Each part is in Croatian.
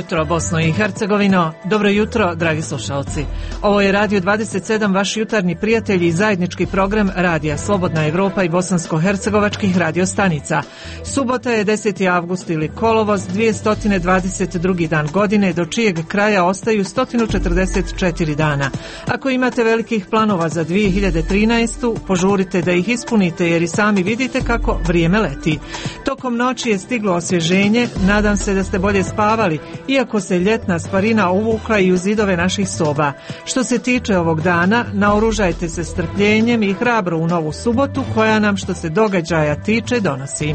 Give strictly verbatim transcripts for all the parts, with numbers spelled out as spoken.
jutro, Bosno i Hercegovino. Dobro jutro, dragi slušalci. Ovo je Radio dvadeset sedam, vaš jutarnji prijatelj i zajednički program Radija Slobodna Evropa i bosansko-hercegovačkih radiostanica. Subota je deseti avgust ili kolovoz, dvjesto dvadeset drugi dan godine, do čijeg kraja ostaju sto četrdeset četiri dana. Ako imate velikih planova za dvije hiljade trinaestu. požurite da ih ispunite jer i sami vidite kako vrijeme leti. Tokom noći je stiglo osvježenje, nadam se da ste bolje spavali, iako se ljetna sparina uvukla i u zidove naših soba. Što se tiče ovog dana, naoružajte se strpljenjem i hrabro u novu subotu koja nam, što se događaja tiče, donosi.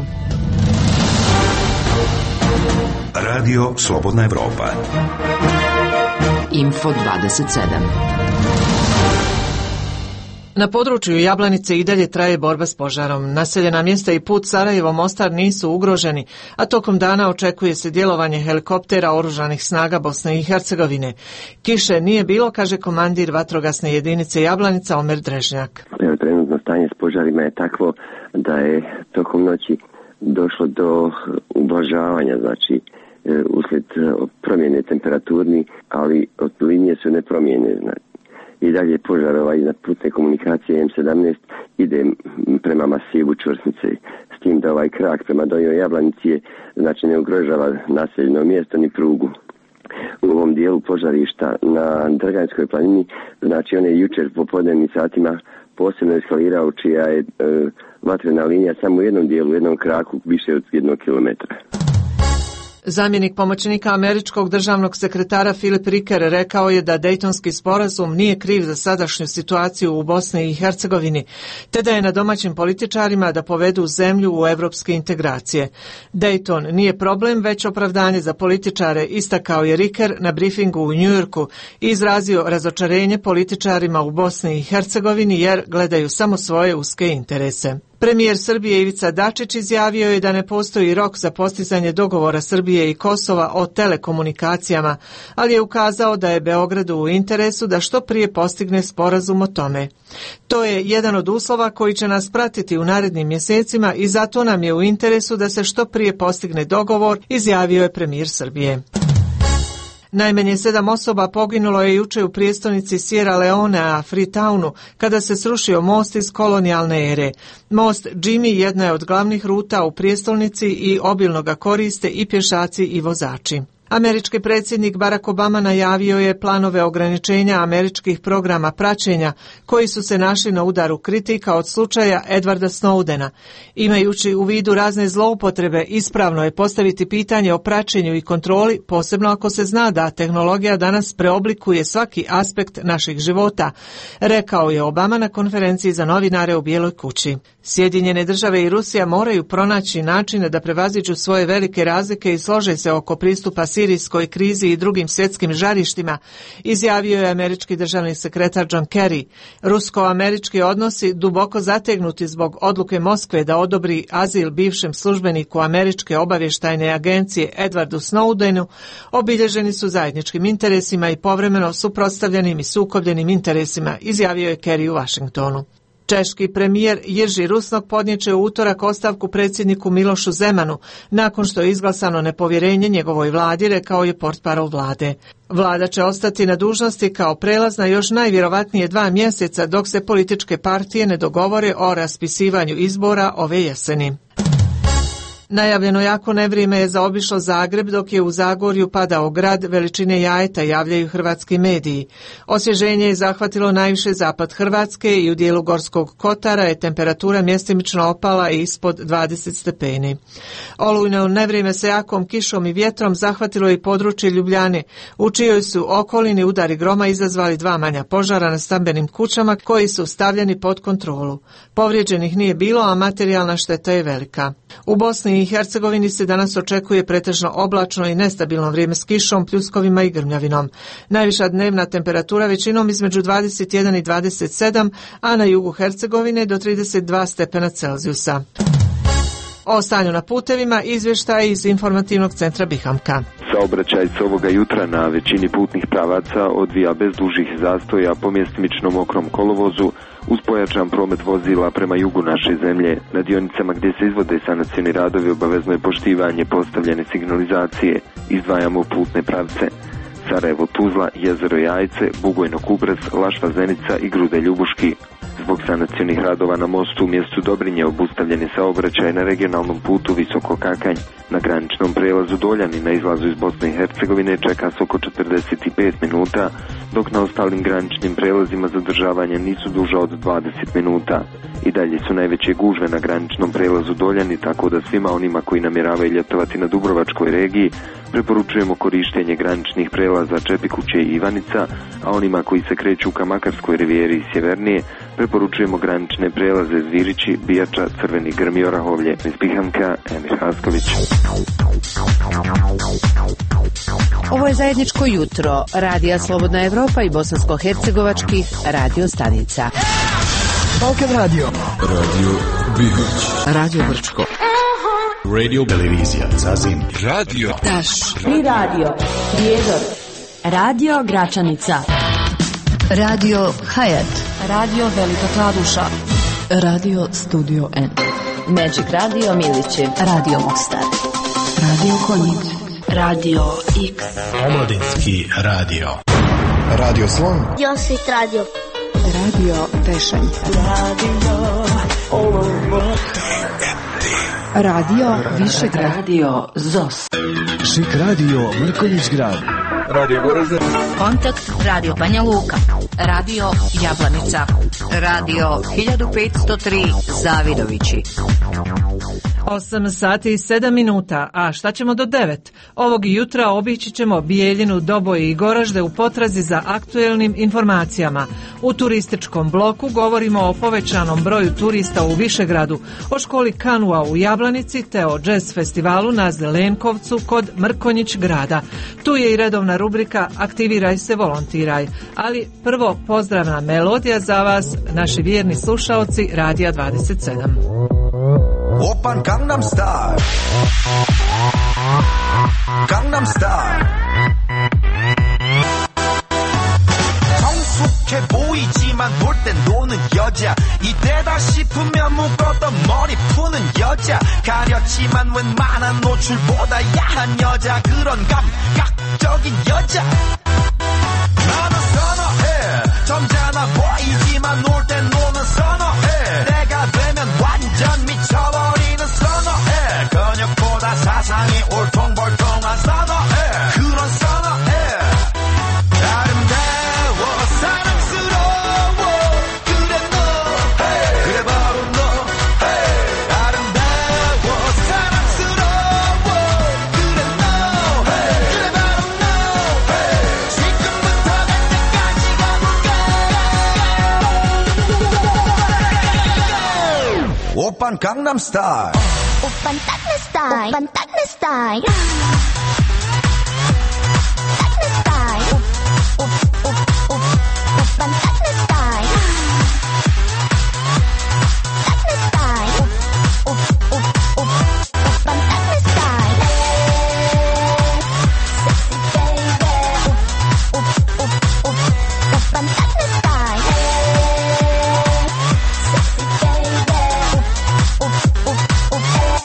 Radio Slobodna Evropa. Info dvadeset sedam. Na području Jablanice i dalje traje borba s požarom. Naseljena mjesta i put Sarajevo-Mostar nisu ugroženi, a tokom dana očekuje se djelovanje helikoptera oružanih snaga Bosne i Hercegovine. Kiše nije bilo, kaže komandir vatrogasne jedinice Jablanica Omer Drežnjak. Evo, trenutno stanje s požarima je takvo da je tokom noći došlo do ublažavanja, znači uslijed promjene temperaturni, ali od linije su nepromjene. I dalje požar ovaj na putne komunikacije M sedamnaest ide prema masivu Čvrsnice, s tim da ovaj krak prema Donjoj Jablanici je, znači ne ugrožava naseljeno mjesto ni prugu. U ovom dijelu požarišta na Drganjskoj planini, znači on je jučer popodnevnim satima posebno eskalirao, čija je e, vatrena linija samo u jednom dijelu, u jednom kraku više od jednog kilometra. Zamjenik pomoćnika američkog državnog sekretara Filip Riker rekao je da Dejtonski sporazum nije kriv za sadašnju situaciju u Bosni i Hercegovini, te da je na domaćim političarima da povedu zemlju u evropske integracije. Dejton nije problem, već opravdanje za političare, istakao je Riker na brifingu u Njujorku i izrazio razočarenje političarima u Bosni i Hercegovini jer gledaju samo svoje uske interese. Premijer Srbije Ivica Dačić izjavio je da ne postoji rok za postizanje dogovora Srbije i Kosova o telekomunikacijama, ali je ukazao da je Beogradu u interesu da što prije postigne sporazum o tome. To je jedan od uslova koji će nas pratiti u narednim mjesecima i zato nam je u interesu da se što prije postigne dogovor, izjavio je premijer Srbije. Najmanje sedam osoba poginulo je jučer u prijestolnici Sierra Leonea, Freetownu, kada se srušio most iz kolonijalne ere. Most Jimmy jedna je od glavnih ruta u prijestolnici i obilno ga koriste i pješaci i vozači. Američki predsjednik Barack Obama najavio je planove ograničenja američkih programa praćenja koji su se našli na udaru kritika od slučaja Edwarda Snowdena. Imajući u vidu razne zloupotrebe, ispravno je postaviti pitanje o praćenju i kontroli, posebno ako se zna da tehnologija danas preoblikuje svaki aspekt naših života, rekao je Obama na konferenciji za novinare u Bijeloj kući. Sjedinjene države i Rusija moraju pronaći načine da prevaziđu svoje velike razlike i slože se oko pristupa sirijskoj krizi i drugim svjetskim žarištima, izjavio je američki državni sekretar John Kerry. Rusko-američki odnosi, duboko zategnuti zbog odluke Moskve da odobri azil bivšem službeniku američke obavještajne agencije Edwardu Snowdenu, obilježeni su zajedničkim interesima i povremeno suprotstavljenim i sukobljenim interesima, izjavio je Kerry u Washingtonu. Češki premijer Jerzy Rusnok podnijeće u utorak ostavku predsjedniku Milošu Zemanu nakon što je izglasano nepovjerenje njegovoj vladi, rekao je portparol vlade. Vlada će ostati na dužnosti kao prelazna još najvjerovatnije dva mjeseca dok se političke partije ne dogovore o raspisivanju izbora ove jeseni. Najavljeno jako nevrijeme je zaobišlo Zagreb dok je u Zagorju padao grad veličine Jajeta, javljaju hrvatski mediji. Osvježenje je zahvatilo najviše zapad Hrvatske i u dijelu Gorskog Kotara je temperatura mjestimično opala i ispod dvadeset stepeni. Olujno nevrijeme sa jakom kišom i vjetrom zahvatilo i područje Ljubljane, u čijoj su okolini udari groma izazvali dva manja požara na stambenim kućama koji su stavljeni pod kontrolu. Povrijeđenih nije bilo, a materijalna šteta je velika. U Bosni i Hercegovini se danas očekuje pretežno oblačno i nestabilno vrijeme s kišom, pljuskovima i grmljavinom. Najviša dnevna temperatura većinom između dvadeset jedan i dvadeset sedam, a na jugu Hercegovine do trideset dva stepena Celzijusa. O stanju na putevima izvještaj iz informativnog centra Bihamka. Saobraćaj se ovoga jutra na većini putnih pravaca odvija bez dužih zastoja po mjestimično mokrom kolovozu uz pojačan promet vozila prema jugu naše zemlje. Na dionicama gdje se izvode sanacioni radovi obavezno je poštivanje postavljene signalizacije. Izdvajamo putne pravce: Sarajevo Tuzla, Jezero Jajce, Bugojno Kubrez, Lašva Zenica i Grude Ljubuški. Zbog sanacionih radova na mostu u mjestu Dobrinje obustavljeni saobraćaj na regionalnom putu Visoko Kakanj. Na graničnom prelazu Doljani na izlazu iz Bosne i Hercegovine čeka se oko četrdeset pet minuta, dok na ostalim graničnim prelazima zadržavanja nisu duža od dvadeset minuta. I dalje su najveće gužve na graničnom prelazu Doljani, tako da svima onima koji namjeravaju ljetovati na Dubrovačkoj regiji preporučujemo korištenje graničnih prelaza Čepikuće i Ivanica, a onima koji se kreću ka Makarskoj rivijeri i sjevernije preporučujemo granične prelaze Zvirići, Bijača, Crveni Grm i Orahovlje. Iz Bihamka, Emir Hasković. Ovo je zajedničko jutro Radija Slobodna Evropa i bosansko-hercegovačkih radio stanica. Balkan Radio, Radio Bihać, Radio Brčko, Radio Televizija Zazim, Radio Taš, Tri Radio, Prijedor, Radio Gračanica, Radio Hayat, Radio Velika Kladuša, Radio Studio N, Magic Radio Milići, Radio Mostar, Radio Konjic, Radio X, Omladinski radio, Radio Slon, Josit Radio, Radio Tešanj, Radio Radio Višegrad, Radio Zos, Šik Radio Mrkonjić Grad, Radio Goražde, Kontakt Radio Banja Luka, Radio Jablanica, Radio hiljadu petsto tri Zavidovići. osam sati i sedam minuta, a šta ćemo do devet? Ovog jutra obići ćemo Bijeljinu, Doboj i Goražde u potrazi za aktuelnim informacijama. U turističkom bloku govorimo o povećanom broju turista u Višegradu, o školi kanua u Jablanici te o džez festivalu na Zelenkovcu kod Mrkonjić grada. Tu je i redovna rubrika Aktiviraj se, volontiraj. Ali prvo pozdravna melodija za vas, naši vjerni slušaoci Radija dvadeset sedam. Open Gangnam Style, Gangnam Style. 성숙해 보이지만 놀 땐 노는 여자, 이때다 싶으면 묶었던 머리 푸는 여자, 가렸지만 웬만한 노출보다 야한 여자, 그런 감각적인 여자 나는 선호해. 점잖아 보이지만 놀 땐 노는 선호해. 내가 되면 완전 미쳐버리는 선호해. 근육보다 사상이 울퉁불퉁한 선호해. 그런 선호해. 아름다워 사랑스러워 그래 너 hey. 그래 바로 너 hey. 아름다워 사랑스러워 그래 너 hey. 그래 바로 너 hey. 지금부터 갈 때까지 가볼까. 오빤 강남 스타일. 오빤 딱내 스타일, 오빤 딱내 스타일. 딱내 스타일, 오, 오, 오, 오, 오빤 딱내 스타일. 딱내 스타일, 오, 오, 오, 오, 오빤 딱내 스타일. Sexy baby, 오, 오, 오, 오, 오빤 딱내 스타일. Sexy baby, 오, 오, 오, 오.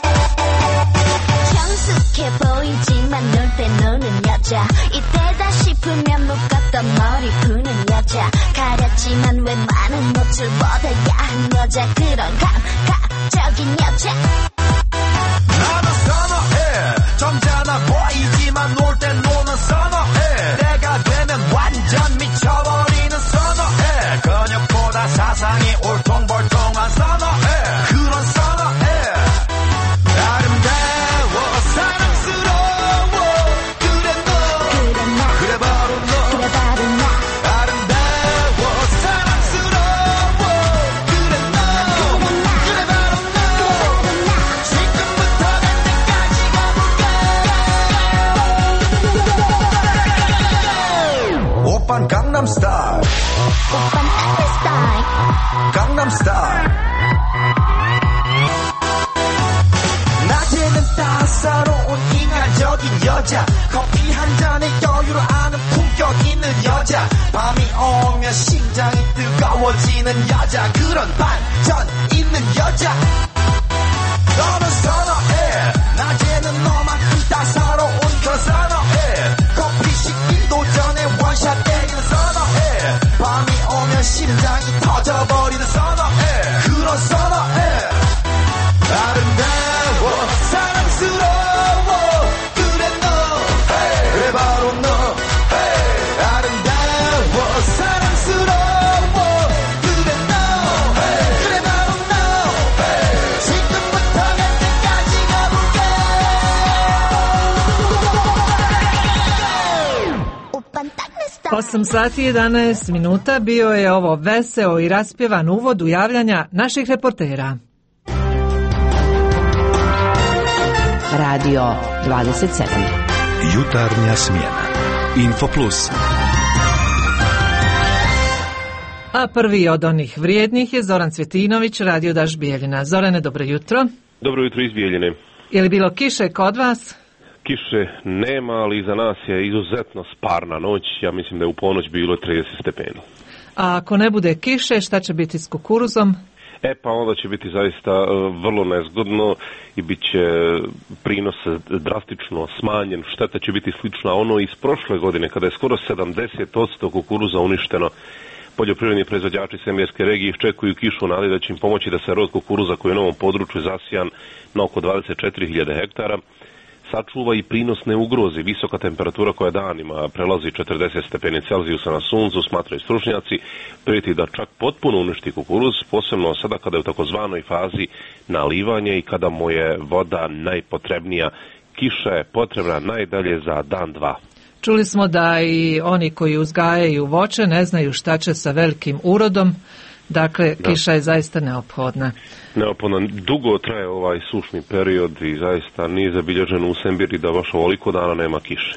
성숙해 보이지만 놀 때 노는 여자, 이때다 싶으면 묶었던 머리 푸는 여자, 가렸지만 웬만한 노출보다 야한 여자, 그런 감각적인 여자 나는 선호해. 점잖아 보이지만 놀 땐 노는 선호해. 내가 되면 완전 미쳐버리는 선호해. 근육보다 사상이 울퉁불퉁한 선호해. 그런 선호해. 아름다워 사랑스러워 그래 너 그래 나 그래 바로 너 그래 바로 나 아름다워 사랑스러워 그래 너 그래 바로 너 지금부터 갈 때까지 가볼까. 오빤 강남 스타일, 오빤 딱내 스타일. 강남 스타일. 따사로운 인간적인 여자 커피 한 잔에 여유를 아는 품격 있는 여자 밤이 오면 심장이 뜨거워지는 여자 그런 반전 있는 여자 너는 선어해 낮에는 너만큼 따사로운 그런 선어해 커피 식기도 전에 원샷 때리는 선어해 밤이 오면 심장이 터져버리는 선어해 그런 선어해 아름다워 사랑스러워 그래 너 hey. 그래 바로 너 hey. 아름다워 사랑스러워 그래 너 hey. 그래 바로 너 hey. 지금부터 갈 때까지 가볼게 오빤 딱 내 스타일 osam sati i jedanaest minuta bio je ovo veseo i raspjevan uvod u javljanja naših reportera. Radio dvadeset sedam. Jutarnja smjena. Infoplus. A prvi od onih vrijednih je Zoran Cvjetinović, Radio Daš Bijeljina. Zorane, dobro jutro. Dobro jutro iz Bijeljine. Je li bilo kiše kod vas? Kiše nema, ali za nas je izuzetno sparna noć. Ja mislim da je u ponoć bilo trideset stepeni. A ako ne bude kiše, šta će biti s kukuruzom? E pa onda će biti zaista uh, vrlo nezgodno i bit će prinos drastično smanjen. Šteta će biti slična ono iz prošle godine kada je skoro sedamdeset posto kukuruza uništeno. Poljoprivredni proizvođači Semljerske regije iščekuju kišu u nadi da će im pomoći da se rod kukuruza koji je na ovom području zasijan na oko dvadeset četiri hiljade hektara sačuva i prinos ne ugrozi. Visoka temperatura koja danima prelazi četrdeset stepeni Celzijusa na suncu, smatraju stručnjaci, prijeti da čak potpuno uništi kukuruz, posebno sada kada je u takozvanoj fazi nalivanja i kada mu je voda najpotrebnija. Kiša je potrebna najdalje za dan, dva. Čuli smo da i oni koji uzgajaju voće ne znaju šta će sa velikim urodom, dakle da. Kiša je zaista neophodna. Neophodno, dugo traje ovaj sušni period i zaista nije zabilježeno u Sembiri da baš ovoliko dana nema kiše.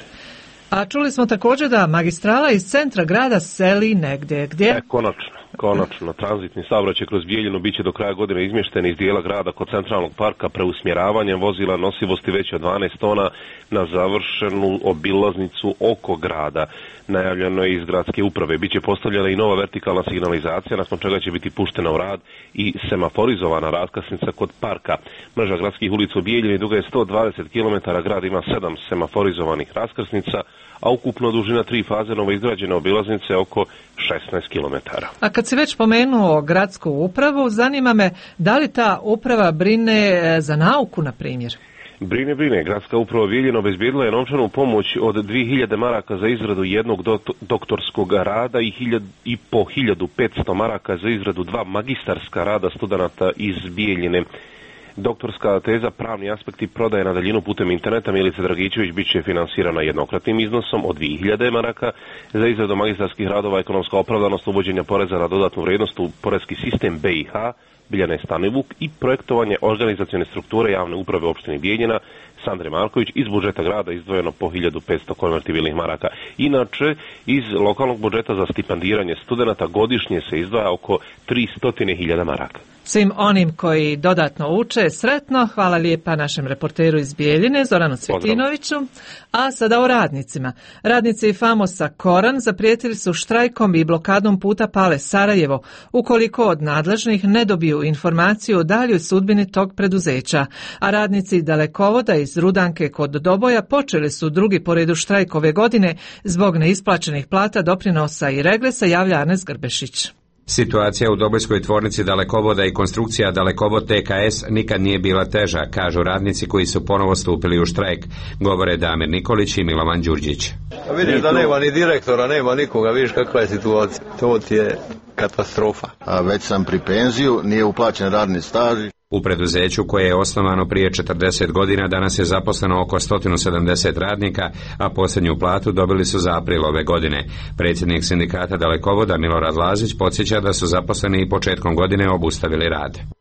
A čuli smo također da magistrala iz centra grada seli negdje. Gdje? E, konačno, konačno. Tranzitni saobraćaj kroz Bijeljinu biće do kraja godine izmješten iz dijela grada kod centralnog parka preusmjeravanjem vozila nosivosti veće od dvanaest tona na završenu obilaznicu oko grada. Najavljeno je iz gradske uprave. Biće postavljena i nova vertikalna signalizacija, nakon čega će biti puštena u rad i semaforizovana raskrsnica kod parka. Mreža gradskih ulica u Bijeljini duga je sto dvadeset kilometara, grad ima sedam semaforizovanih raskrsnica, a ukupno dužina tri faze novoizgrađene obilaznice oko šesnaest kilometara. A kad si već pomenuo gradsku upravu, zanima me da li ta uprava brine za nauku, na primjer? Brine, brine. Gradska uprava Bijeljina obezbijedila je novčanu pomoć od dvije hiljade maraka za izradu jednog do, doktorskog rada i, hiljad, i po hiljadu petsto maraka za izradu dva magistarska rada studenata iz Bijeljine. Doktorska teza Pravni aspekti prodaje na daljinu putem interneta Milice Dragićević bit će finansirana jednokratnim iznosom od dvije hiljade maraka. Za izradu magistarskih radova ekonomska opravdanost uvođenja poreza na dodatnu vrijednost u porezki sistem B i H Biljane Stanivuk i projektovanje organizacione strukture javne uprave opštine Bijeljina Sandre Marković iz budžeta grada izdvojeno po hiljadu petsto konvertibilnih maraka. Inače, iz lokalnog budžeta za stipendiranje studenata godišnje se izdvaja oko tristo hiljada maraka. Svim onim koji dodatno uče, sretno, hvala lijepa našem reporteru iz Bijeljine, Zoranu Cvjetinoviću. A sada o radnicima. Radnici Famosa Koran zaprijetili su štrajkom i blokadom puta Pale Sarajevo, ukoliko od nadležnih ne dobiju informaciju o daljoj sudbini tog preduzeća. A radnici Dalekovoda iz Rudanke kod Doboja počeli su drugi po redu štrajk ove godine zbog neisplaćenih plata, doprinosa i regresa, javlja Arnes Grbešić. Situacija u Dobojskoj tvornici Dalekovoda i konstrukcija Dalekovod T K S nikad nije bila teža, kažu radnici koji su ponovo stupili u štrajk. Govore Damir Nikolić i Milovan Đurđić. A vidiš da nema ni direktora, nema nikoga, vidiš kakva je situacija. To ti je katastrofa. A već sam pri penziju, nije uplaćen radni staž. U preduzeću koje je osnovano prije četrdeset godina danas je zaposleno oko sto sedamdeset radnika, a posljednju platu dobili su za april ove godine. Predsjednik sindikata Dalekovoda Milorad Lazić podsjeća da su zaposleni i početkom godine obustavili rad.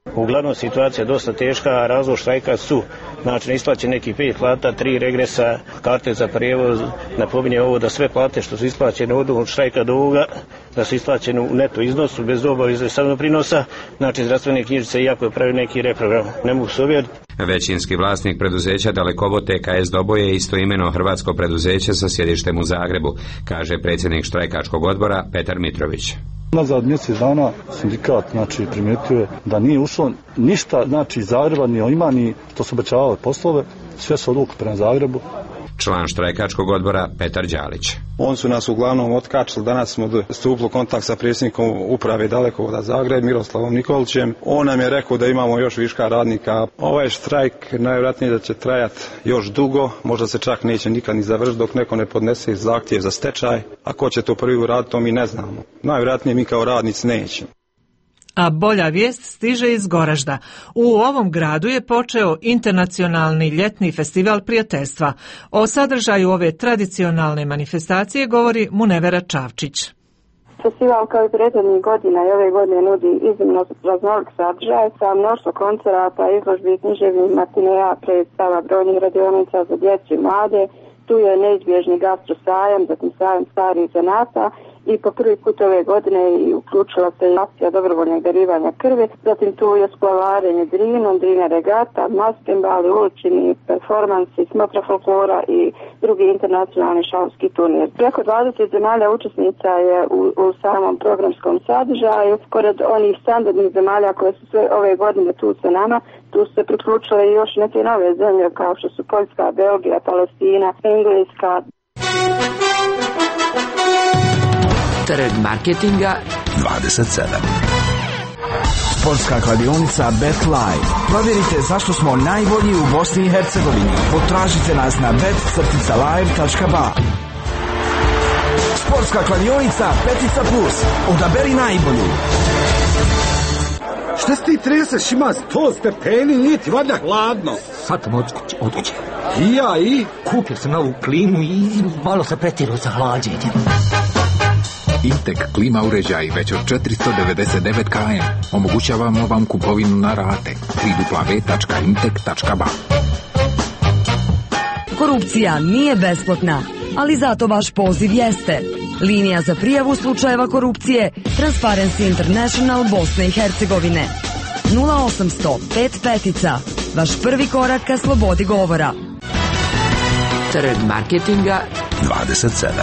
Uglavnom situacija je dosta teška, a razlog štrajka su znači neisplaćen neki pet plata, tri regresa, karte za prijevoz. Napominje ovo da sve plate što su isplaćene od štrajka do ovoga, da su isplaćene u neto iznosu bez obaveze samoprinosa, znači zdravstvene knjižice iako je pravi neki reprogram. Ne mogu se uvjeriti. Većinski vlasnik preduzeća Dalekovod T K S Doboj je istoimeno hrvatsko preduzeće sa sjedištem u Zagrebu, kaže predsjednik štrajkačkog odbora Petar Mitrović. Nazad mjesec dana sindikat znači primijetio je da nije ušlo ništa znači iz Zagreba, ni ima ni što su obećavali poslove, sve su odluke prema Zagrebu. Član štrajkačkog odbora Petar Đalić. On su nas uglavnom otkačili, danas smo stupili u kontakt sa predsjednikom uprave Dalekovoda Zagreb, Miroslavom Nikolićem. On nam je rekao da imamo još viška radnika. Ovaj štrajk najvjerojatnije da će trajati još dugo, možda se čak neće nikad ni završiti dok neko ne podnese zahtjev za stečaj. A ko će to prvi uraditi, to mi ne znamo. Najvjerojatnije mi kao radnici nećemo. A bolja vijest stiže iz Goražda. U ovom gradu je počeo internacionalni ljetni festival prijateljstva. O sadržaju ove tradicionalne manifestacije govori Munevera Čavčić. Festival kao i prethodnih godina i ove godine nudi iznimno raznolik sadržaj sa mnoštvo koncerata, izložbi, književnih matineja, predstava, brojnih radionica za djecu i mlade. Tu je neizbježni gastro sajam, zatim sajam starih zanata i po prvi put ove godine i uključila se i akcija dobrovoljnog darivanja krvi. Zatim tu je splavarenje drinom, drina regata, maskembali, uličini, performansi, smotra folklora i drugi internacionalni šalski turnir. Preko dvadeset zemalja učesnica je u, u samom programskom sadržaju. Pored onih standardnih zemalja koje su sve ove godine tu sa nama, tu se priključile i još neke nove zemlje kao što su Poljska, Belgija, Palestina, Engleska. Trg marketinga dvadeset sedam. Sportska kladionica Bet Live. Provjerite zašto smo najbolji u Bosni i Hercegovini. Potražite nas na bet crtica live tačka ba. Sportska kladionica Petica Plus. Odaberi najbolju. Šta si ti treseš, ima sto stepeni, nije ti valjda hladno. Sad sam od kuće, od kuće. I ja i? Kupio sam novu klimu i malo se pretirao sa hlađenjem. Intek klima uređaj već od četiristo devedeset devet km. Omogućavamo vam kupovinu na rate. w w w tačka intek tačka ba. Korupcija nije besplatna, ali zato vaš poziv jeste. Linija za prijavu slučajeva korupcije Transparency International Bosne i Hercegovine. nula osamsto pet petica. Vaš prvi korak ka slobodi govora. Trg marketinga dvadeset sedam.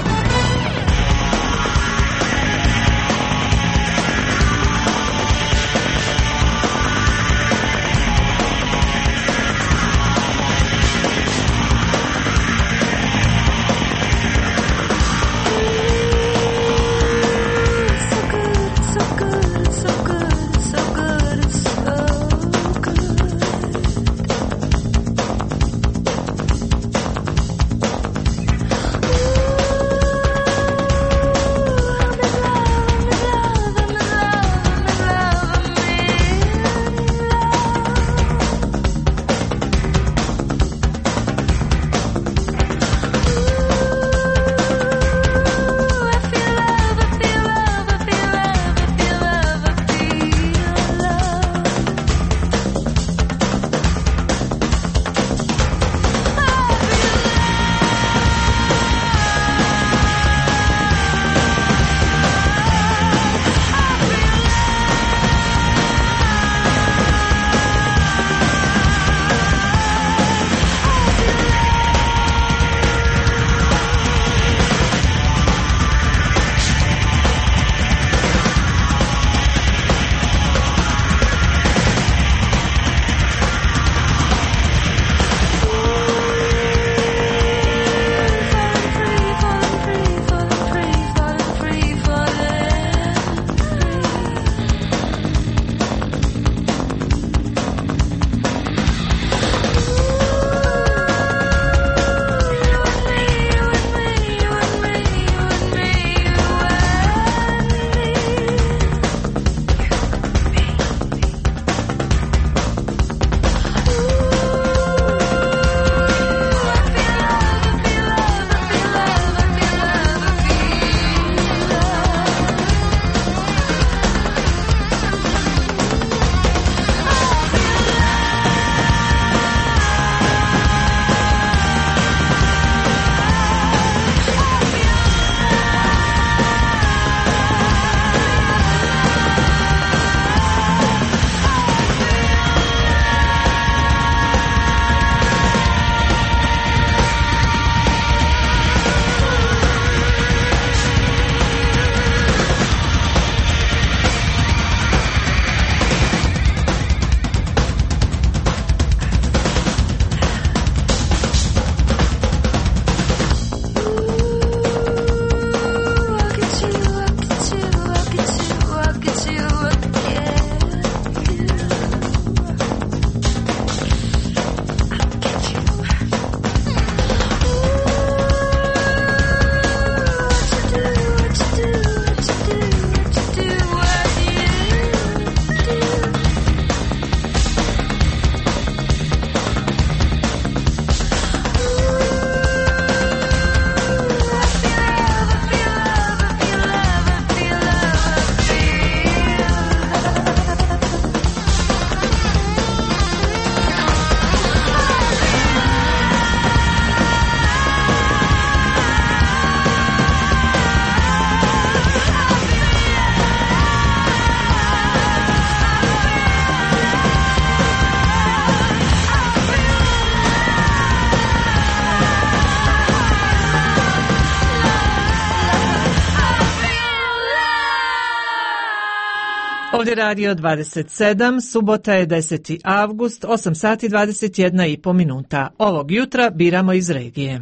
Ovdje radio dvadeset sedam, subota je deseti avgust, osam sati dvadeset jedna i po minuta. Ovog jutra biramo iz regije.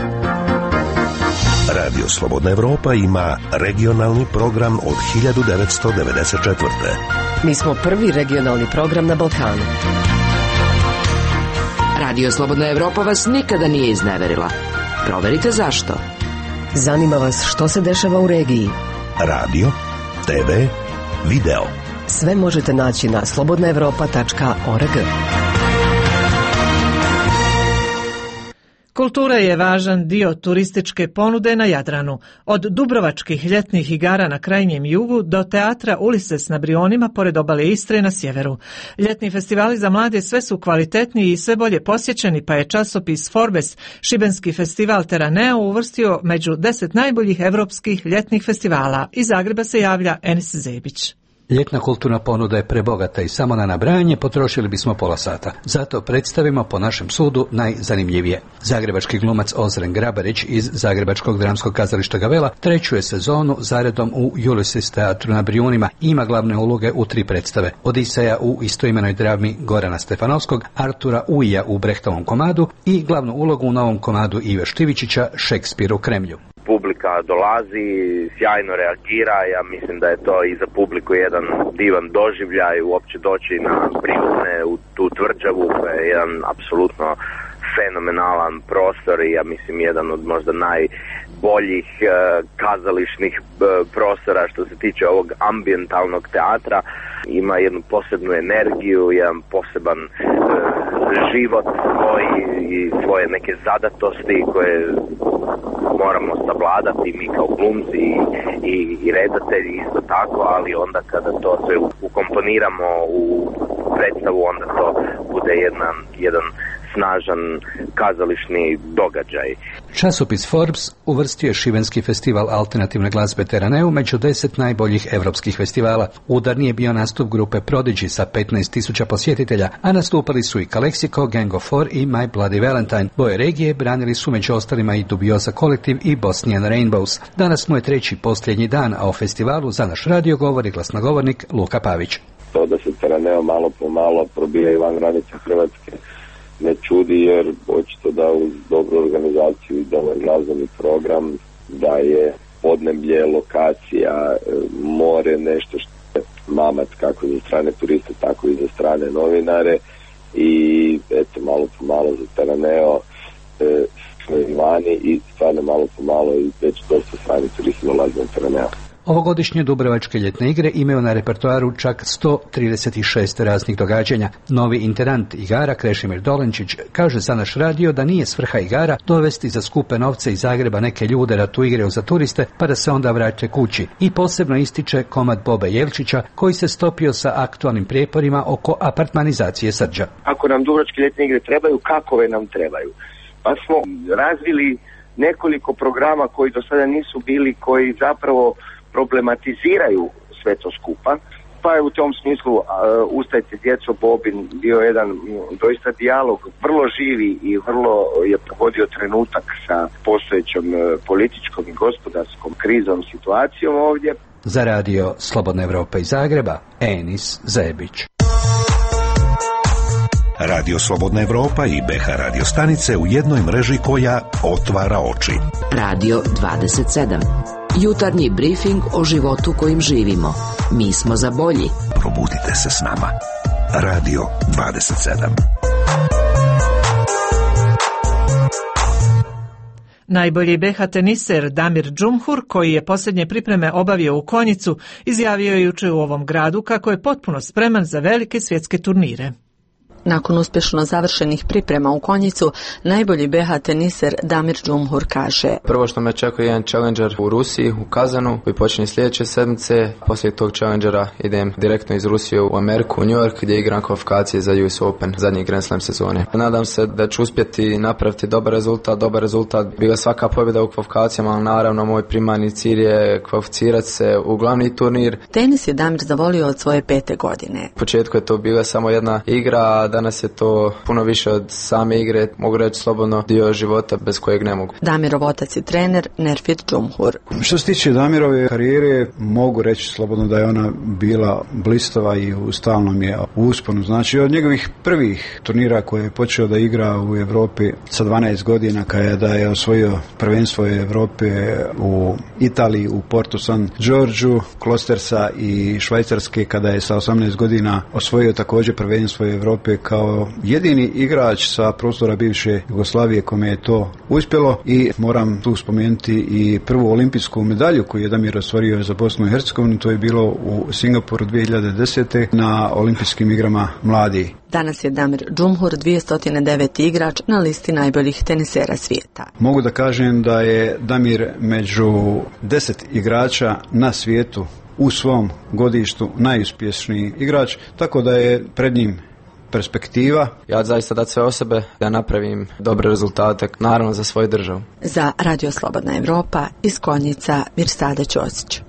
Radio Slobodna Evropa ima regionalni program od hiljadu devetsto devedeset četvrte. Mi smo prvi regionalni program na Balkanu. Radio Slobodna Evropa vas nikada nije izneverila. Proverite zašto. Zanima vas što se dešava u regiji. Radio, te ve, video. Sve možete naći na slobodna evropa tačka org. Kultura je važan dio turističke ponude na Jadranu. Od dubrovačkih ljetnih igara na krajnjem jugu do teatra Ulises na Brionima pored obale Istre na sjeveru. Ljetni festivali za mlade sve su kvalitetniji i sve bolje posjećeni, pa je časopis Forbes šibenski festival Teraneo uvrstio među deset najboljih evropskih ljetnih festivala. Iz Zagreba se javlja Enis Zebić. Ljetna kulturna ponuda je prebogata i samo na nabrajanje potrošili bismo pola sata. Zato predstavimo po našem sudu najzanimljivije. Zagrebački glumac Ozren Grabarić iz Zagrebačkog dramskog kazališta Gavela treću je sezonu zaredom u Ulysses teatru na Brijunima. Ima glavne uloge u tri predstave. Odiseja u istoimenoj drami Gorana Stefanovskog, Artura Uija u Brehtovom komadu i glavnu ulogu u novom komadu Ive Štivičića Šekspir u Kremlju. Publika dolazi, sjajno reagira, ja mislim da je to i za publiku jedan divan doživljaj uopće doći na Brijune, u tu tvrđavu, koja je jedan apsolutno fenomenalan prostor i ja mislim jedan od možda najboljih e, kazališnih e, prostora što se tiče ovog ambijentalnog teatra. Ima jednu posebnu energiju, jedan poseban e, život svoj i svoje neke zadatosti koje moramo savladati mi kao glumci i, i, i redatelji isto tako, ali onda kada to sve ukomponiramo u predstavu, onda to bude jedan, jedan snažan kazališni događaj. Časopis Forbes uvrstio je šibenski festival alternativne glazbe Teraneu među deset najboljih evropskih festivala. Udarni je bio nastup grupe Prodigy sa petnaest tisuća posjetitelja, a nastupali su i Calexico, Gang of Four i My Bloody Valentine. Boje regije branili su među ostalima i Dubioza Kolektiv i Bosnian Rainbows. Danas mu je treći posljednji dan, a o festivalu za naš radio govori glasnogovornik Luka Pavić. To da se Teraneo malo po malo probija i van granica Hrvatske ne čudi, jer očito da uz dobru organizaciju i dobar glazbeni program, da je podneblje, lokacija, more nešto što je mamac kako za strane turiste, tako i za strane novinare i eto malo po malo za Teraneo e, smo i vani i stvarno malo po malo i već dosta strani turisti dolaze na Teraneo. Ovogodišnje Dubrovačke ljetne igre imaju na repertoaru čak sto trideset šest raznih događanja. Novi intendant igara Krešimir Dolenčić kaže za naš radio da nije svrha igara dovesti za skupe novce iz Zagreba neke ljude da tu igraju za turiste pa da se onda vrate kući. I posebno ističe komad Bobe Jelčića koji se stopio sa aktualnim prijeporima oko apartmanizacije Srđa. Ako nam Dubrovačke ljetne igre trebaju, kakove nam trebaju? Pa smo razvili nekoliko programa koji do sada nisu bili, koji zapravo problematiziraju sve to skupa, pa je u tom smislu uh, Ustajte djeco Bobin bio jedan doista dijalog, vrlo živi i vrlo je pogodio trenutak sa postojećom uh, političkom i gospodarskom krizom situacijom ovdje. Za radio Slobodna Evropa iz Zagreba, Enis Zebić. Radio Slobodna Evropa i be ha radio stanice u jednoj mreži koja otvara oči. Radio dvadeset sedam. Jutarnji brifing o životu kojim živimo. Mi smo za bolji. Probudite se s nama. Radio dvadeset sedam. Najbolji be ha teniser Damir Džumhur, koji je posljednje pripreme obavio u Konjicu, izjavio je jučer u ovom gradu kako je potpuno spreman za velike svjetske turnire. Nakon uspješno završenih priprema u Konjicu, najbolji be ha teniser Damir Džumhur kaže: Prvo što me čekuje jedan challenger u Rusiji, u Kazanu, koji počinje sljedeće sedmice. Poslije tog challengera idem direktno iz Rusije u Ameriku, u New York, gdje igram kvalifikacije za U S Open, zadnji Grand Slam sezone. Nadam se da ću uspjeti napraviti dobar rezultat, dobar rezultat. Bila svaka pobjeda u kvalifikacijama, ali naravno moj primarni cilj je kvalificirati se u glavni turnir. Tenis je Damir zavolio od svoje pete godine. U početku je to bila samo jedna igra, da Danas je to puno više od same igre, mogu reći slobodno dio života bez kojeg ne mogu. Damirov otac i trener Nerfit Džumhur. Što se tiče Damirove karijere, mogu reći slobodno da je ona bila blistava i u stalnom je usponu. Znači od njegovih prvih turnira koje je počeo da igra u Europi sa dvanaest godina, kada je osvojio prvenstvo Europe u Italiji, u Portu San Giorgio, Klostersa i Švajcarske, kada je sa osamnaest godina osvojio također prvenstvo Europe kao jedini igrač sa prostora bivše Jugoslavije kome je to uspjelo. I moram tu spomenuti i prvu olimpijsku medalju koju je Damir osvorio za Bosnu i Hercegovinu, to je bilo u Singapuru dvije hiljade desete na olimpijskim igrama mladi. Danas je Damir Džumhur dvjesto deveti igrač na listi najboljih tenisera svijeta. Mogu da kažem da je Damir među deset igrača na svijetu u svom godištu najuspješniji igrač, tako da je pred njim perspektiva. Ja zaista dati sve o sebe da napravim dobre rezultate, naravno za svoju državu. Za Radio Slobodna Evropa iz Konjica Mirsada Ćosić.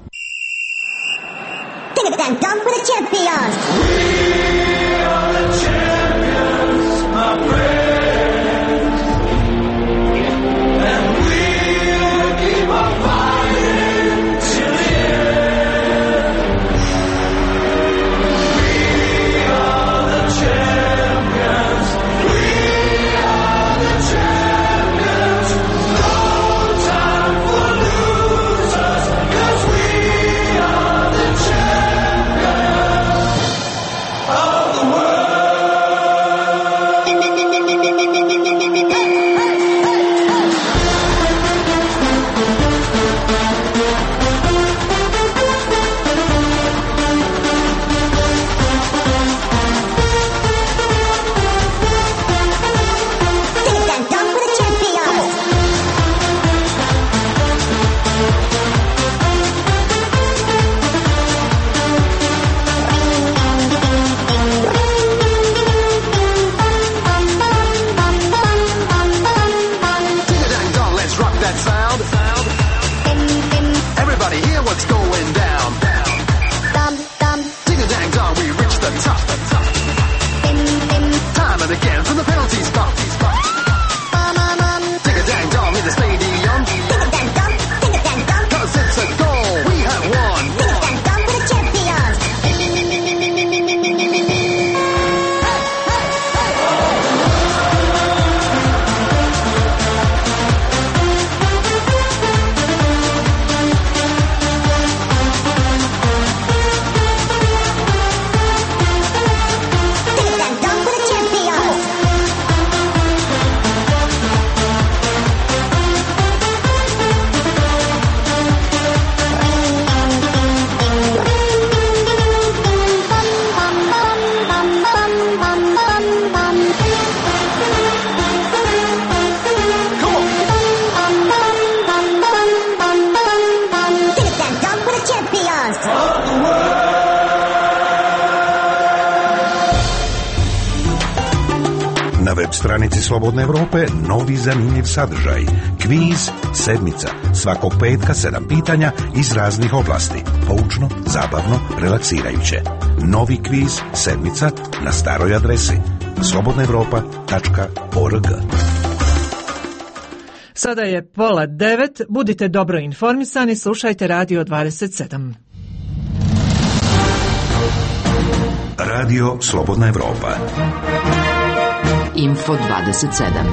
Na web stranici Slobodne Evrope novi zanimljiv sadržaj. Kviz sedmica. Svakog petka sedam pitanja iz raznih oblasti. Poučno, zabavno, relaksirajuće. Novi kviz sedmica na staroj adresi slobodna evropa tačka org. Sada je pola devet. Budite dobro informisani. Slušajte Radio dvadeset sedam. Radio Slobodna Evropa. Info dvadeset sedam.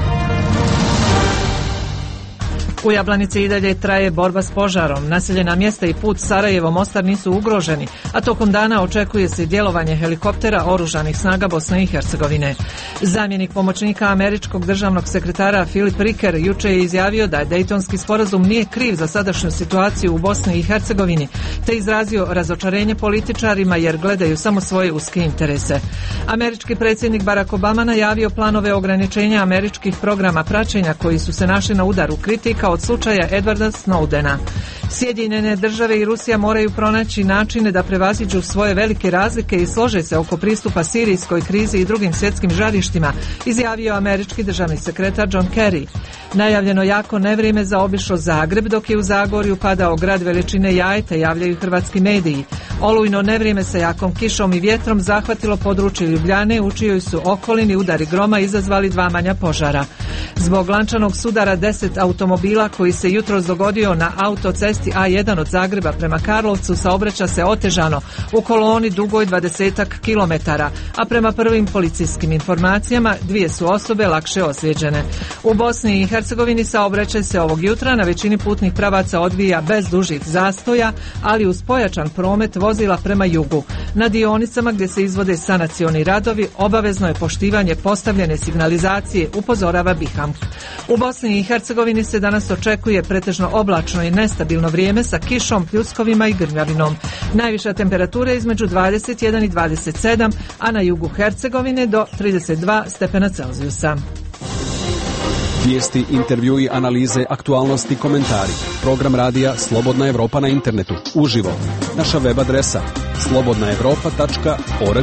U Jablanici i dalje traje borba s požarom. Naseljena mjesta i put Sarajevo-Mostar nisu ugroženi, a tokom dana očekuje se djelovanje helikoptera oružanih snaga Bosne i Hercegovine. Zamjenik pomoćnika američkog državnog sekretara Filip Riker juče je izjavio da Dejtonski sporazum nije kriv za sadašnju situaciju u Bosni i Hercegovini, te izrazio razočarenje političarima jer gledaju samo svoje uske interese. Američki predsjednik Barack Obama najavio planove ograničenja američkih programa praćenja koji su se našli na udaru kritika od slučaja Edwarda Snowdena. Sjedinjene države i Rusija moraju pronaći načine da prevaziđu svoje velike razlike i slože se oko pristupa sirijskoj krizi i drugim svjetskim žarištima, izjavio američki državni sekretar John Kerry. Najavljeno jako nevrijeme zaobišlo Zagreb, dok je u Zagorju padao grad veličine jajeta, javljaju hrvatski mediji. Olujno nevrijeme sa jakom kišom i vjetrom zahvatilo područje Ljubljane, u čijoj su okolini udari groma izazvali dva manja požara. Zbog lančanog sudara deset automobila koji se jutros dogodio na autocesti A jedan od Zagreba prema Karlovcu saobraća se otežano u koloni dugoj dvadesetak kilometara, a prema prvim policijskim informacijama dvije su osobe lakše ozlijeđene. U Bosni i Hercegovini saobraćaj se ovog jutra na većini putnih pravaca odvija bez dužih zastoja, ali uz pojačan promet vozila prema jugu. Na dionicama gdje se izvode sanacioni radovi obavezno je poštivanje postavljene signalizacije, upozorava Biham. U Bosni i Hercegovini se danas očekuje pretežno oblačno i nestabilno vrijeme sa kišom, pljuskovima i grmljavinom. Najviša temperatura je između dvadeset jedan i dvadeset sedam, a na jugu Hercegovine do trideset dva stepena Celzijusa. Vijesti, intervjui, analize, aktualnosti, komentari. Program radija Slobodna Evropa na internetu. Uživo. Naša web adresa slobodna evropa tačka org.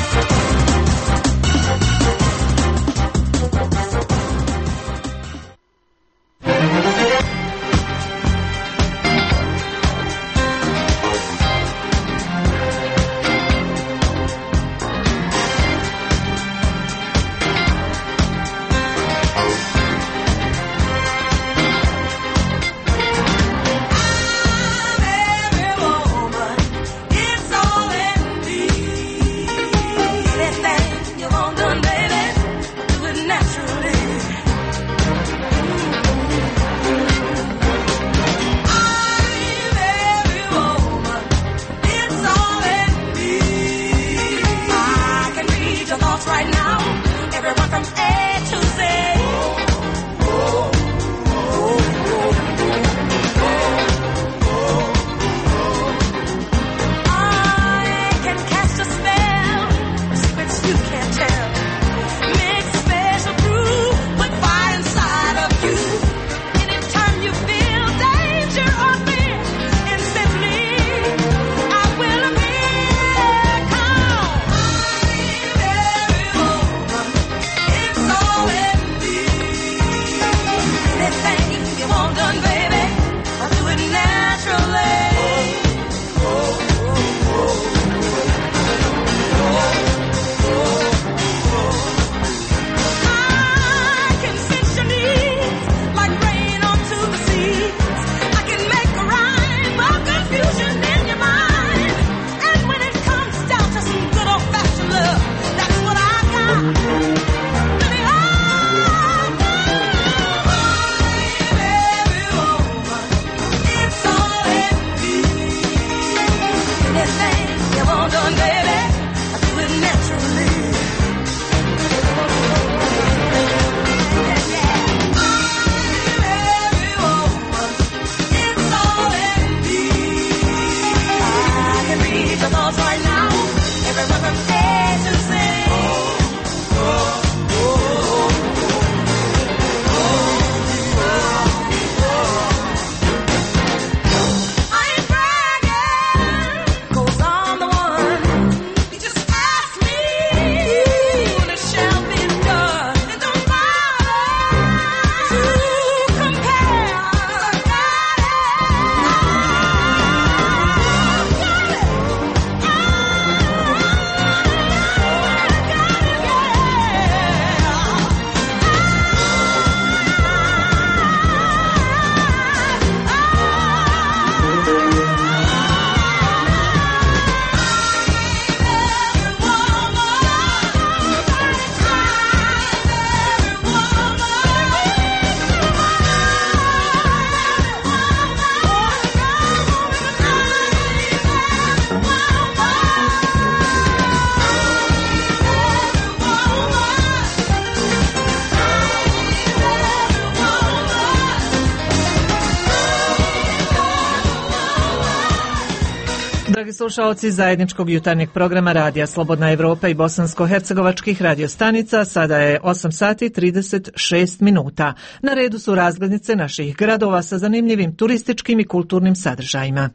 Dragi slušaoci zajedničkog jutarnjeg programa Radija Slobodna Evropa i bosansko-hercegovačkih radiostanica, sada je osam sati trideset šest minuta. Na redu su razglednice naših gradova sa zanimljivim turističkim i kulturnim sadržajima.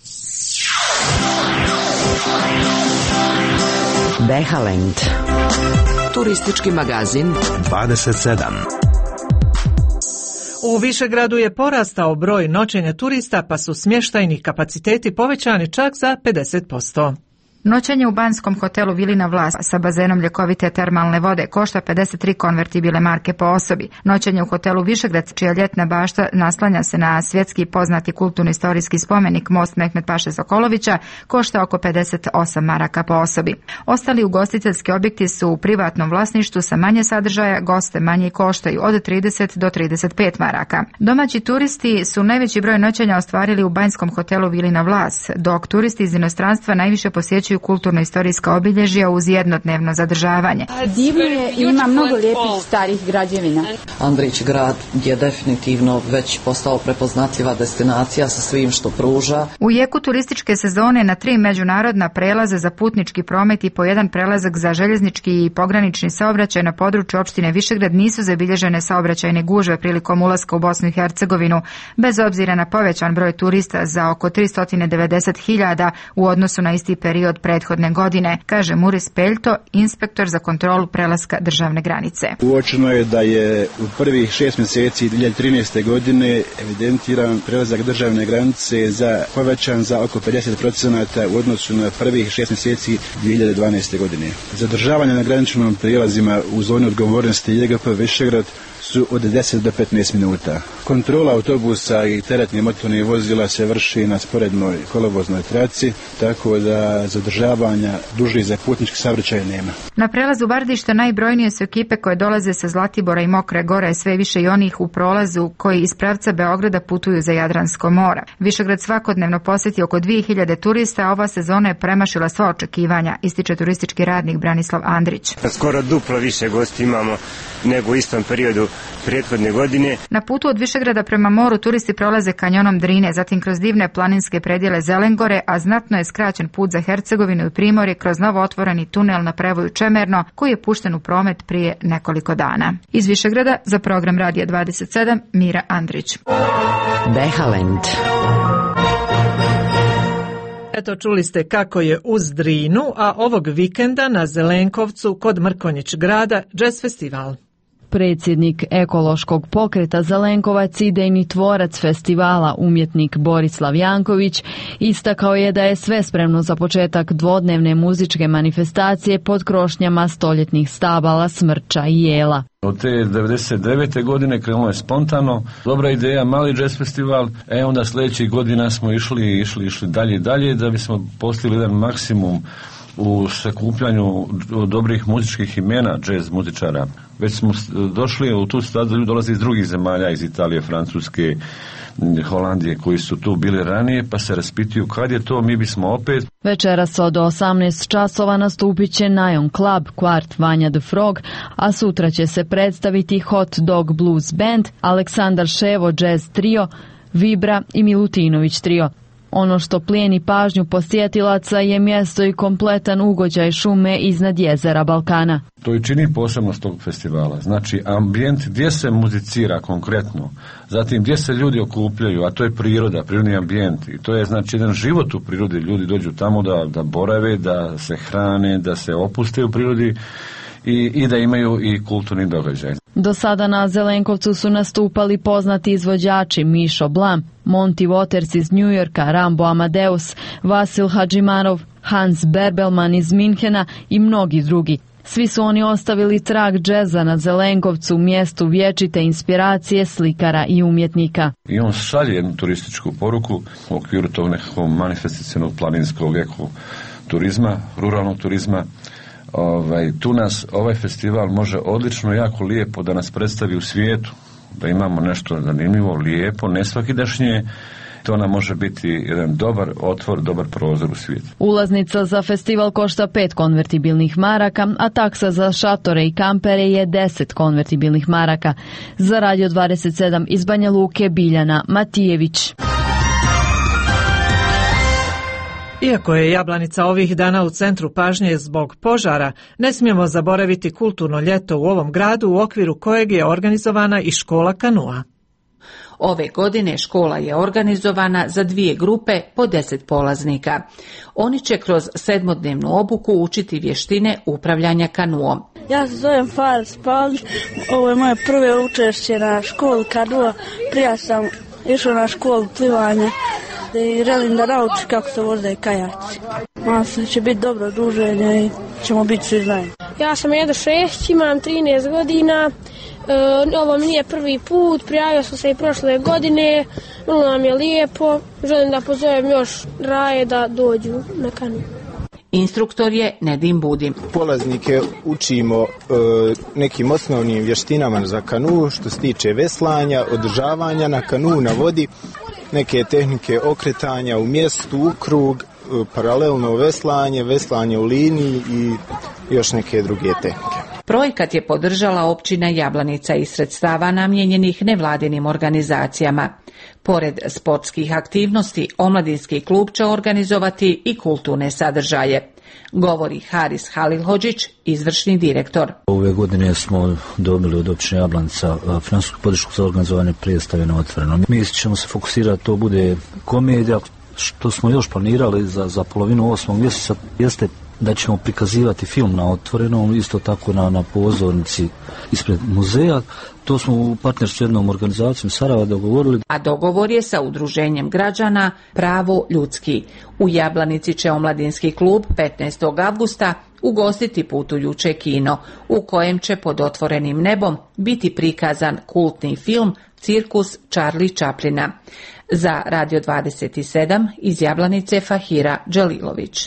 Behalend. Turistički magazin dvadeset sedam. U Višegradu je porastao broj noćenja turista, pa su smještajni kapaciteti povećani čak za pedeset posto. Noćenje u banjskom hotelu Vilina Vlas sa bazenom ljekovite termalne vode košta pedeset tri konvertibilne marke po osobi. Noćenje u hotelu Višegrad, čija ljetna bašta naslanja se na svjetski poznati kulturno-istorijski spomenik Most Mehmet Paše Sokolovića, košta oko pedeset osam maraka po osobi. Ostali ugostiteljski objekti su u privatnom vlasništvu sa manje sadržaja, goste manje koštaju od trideset do trideset pet maraka. Domaći turisti su najveći broj noćenja ostvarili u banjskom hotelu Vilina Vlas, dok turisti iz inostranstva najviše posjećuju kulturno-istorijska obilježja uz jednodnevno zadržavanje. Divno je, ima mnogo lijepih starih građevina. Andrić grad je definitivno već postao prepoznatljiva destinacija sa svim što pruža. U jeku turističke sezone na tri međunarodna prelaze za putnički promet i po jedan prelazak za željeznički i pogranični saobraćaj na području opštine Višegrad nisu zabilježene saobraćajne gužve prilikom ulaska u Bosnu i Hercegovinu, bez obzira na povećan broj turista za oko tristo devedeset hiljada u odnosu na isti period prethodne godine, kaže Muris Peljto, inspektor za kontrolu prelaska državne granice. Uočeno je da je u prvih šest mjeseci dvije hiljade trinaeste. godine evidentiran prelazak državne granice za povećan za oko pedeset procenata u odnosu na prvih šest mjeseci dvije hiljade dvanaeste. godine. Zadržavanje na graničnim prijelazima u zoni odgovornosti J G P Višegrad su od deset do petnaest minuta. Kontrola autobusa i teretnih motornih vozila se vrši na sporednoj kolovoznoj traci, tako da zadržavanja dužih za putnički saobraćaj nema. Na prelazu Bardišta najbrojnije su ekipe koje dolaze sa Zlatibora i Mokre Gore, sve više i onih u prolazu koji iz pravca Beograda putuju za Jadransko more. Višegrad svakodnevno posjeti oko dvije hiljade turista, a ova sezona je premašila sva očekivanja, ističe turistički radnik Branislav Andrić. Skoro duplo više gosti imamo nego u istom periodu prethodne godine. Na putu od Višegrada prema moru turisti prolaze kanjonom Drine, zatim kroz divne planinske predjele Zelengore, a znatno je skraćen put za Hercegovinu i Primorje kroz novo otvoreni tunel na prevoju Čemerno, koji je pušten u promet prije nekoliko dana. Iz Višegrada za program Radija dvadeset sedam, Mira Andrić. Behalend. Eto, čuli ste kako je uz Drinu, a ovog vikenda na Zelenkovcu kod Mrkonjić grada jazz festival. Predsjednik ekološkog pokreta Zelenkovac, idejni tvorac festivala, umjetnik Borislav Janković, istakao je da je sve spremno za početak dvodnevne muzičke manifestacije pod krošnjama stoljetnih stabala, smrča i jela. Od te devedeset devete. godine krenulo je spontano, dobra ideja, mali jazz festival, e onda sljedećih godina smo išli, išli, išli dalje i dalje da bismo postigli jedan maksimum u sakupljanju dobrih muzičkih imena jazz muzičara. Već smo došli u tu stvar da ljudi dolaze iz drugih zemalja, iz Italije, Francuske, Holandije, koji su tu bili ranije, pa se raspituju kad je to, mi bismo opet. Večeras od osamnaest časova nastupit će Nion Club, kvart Vanja the Frog, a sutra će se predstaviti Hot Dog Blues Band, Aleksandar Ševo Jazz Trio, Vibra i Milutinović Trio. Ono što plijeni pažnju posjetilaca je mjesto i kompletan ugođaj šume iznad jezera Balkana. To i čini posebnost tog festivala. Znači, ambijent gdje se muzicira konkretno, zatim gdje se ljudi okupljaju, a to je priroda, prirodni ambijent. I to je znači jedan život u prirodi. Ljudi dođu tamo da, da borave, da se hrane, da se opuste u prirodi i, i da imaju i kulturni događaj. Do sada na Zelenkovcu su nastupali poznati izvođači Mišo Blam, Monty Waters iz New Yorka, Rambo Amadeus, Vasil Hadžimanov, Hans Berbelman iz Minhena i mnogi drugi. Svi su oni ostavili trag džeza na Zelenkovcu, mjestu vječite inspiracije slikara i umjetnika. I on šalje jednu turističku poruku u okviru tog nekakvog manifestacionog planinskog eko turizma, ruralnog turizma. Ovaj, tu nas ovaj festival može odlično, jako lijepo da nas predstavi u svijetu, da imamo nešto zanimljivo, lijepo, nesvakidašnje. To nam može biti jedan dobar otvor, dobar prozor u svijet. Ulaznica za festival košta pet konvertibilnih maraka, a taksa za šatore i kampere je deset konvertibilnih maraka. Za Radio dvadeset sedam iz Banja Luke, Biljana Matijević. Iako je Jablanica ovih dana u centru pažnje zbog požara, ne smijemo zaboraviti kulturno ljeto u ovom gradu u okviru kojeg je organizovana i škola kanua. Ove godine škola je organizovana za dvije grupe po deset polaznika. Oni će kroz sedmodnevnu obuku učiti vještine upravljanja kanuom. Ja se zovem Faris Paldić, ovo je moje prve učešće na školu kanua. Prija sam išao na školu plivanja i želim da naučim kako se voze kajaci. Nadam se da će biti dobro druženje i ćemo biti svi zajedno. Ja sam Edo Šehić, imam trinaest godina, e, ovo mi nije prvi put, prijavio sam se i prošle godine, vrlo nam je lijepo, želim da pozovem još Raje da dođu na kanu. Instruktor je Nedim Budim. Polaznike učimo e, nekim osnovnim vještinama za kanu, što se tiče veslanja, održavanja na kanu na vodi, neke tehnike okretanja u mjestu, u krug, e, paralelno veslanje, veslanje u liniji i još neke druge tehnike. Projekat je podržala općina Jablanica iz sredstava namijenjenih nevladinim organizacijama. Pored sportskih aktivnosti, omladinski klub će organizovati i kulturne sadržaje, govori Haris Halilhodžić, izvršni direktor. Ove godine smo dobili od općine Jablanica finansijsku podršku za organizovanje predstave na Otvorenom. Mi ćemo se fokusirati, to bude komedija. Što smo još planirali za, za polovinu osmog mjeseca jeste da ćemo prikazivati film na Otvorenom, isto tako na, na pozornici ispred muzeja. To smo u partnerstvu s jednom organizacijom Sarajeva dogovorili. A dogovor je sa udruženjem građana Pravo ljudski. U Jablanici će omladinski klub petnaestog avgusta ugostiti putujuće kino, u kojem će pod otvorenim nebom biti prikazan kultni film Cirkus Charlie Chaplina. Za Radio dvadeset sedam iz Jablanice Fahira Đalilović.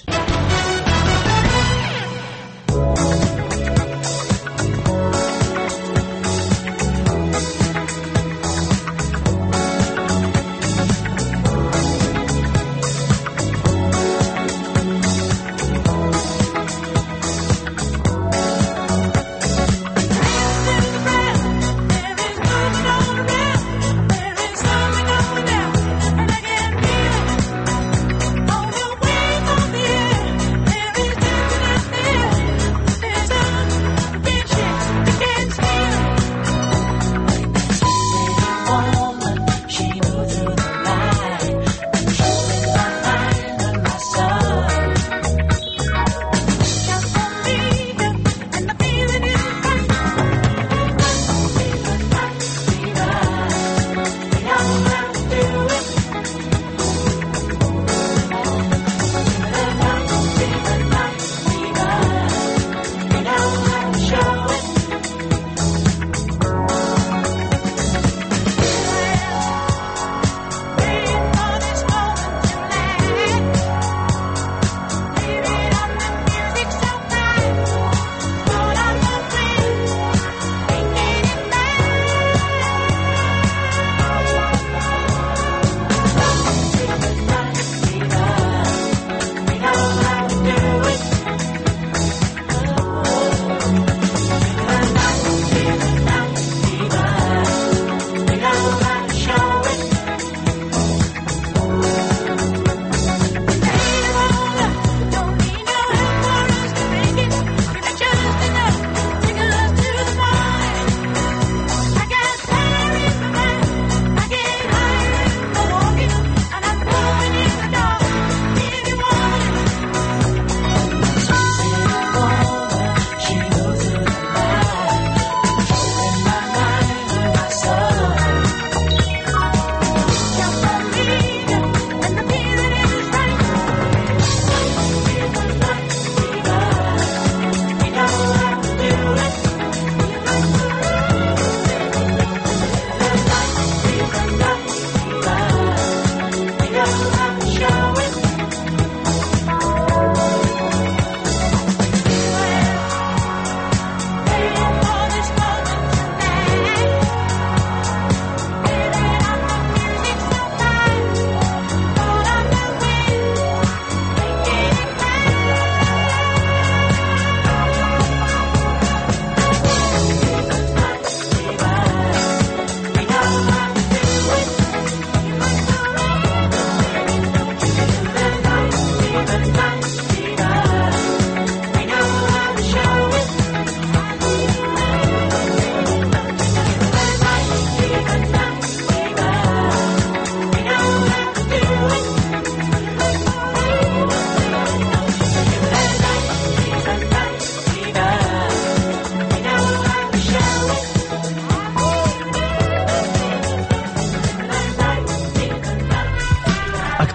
Yeah.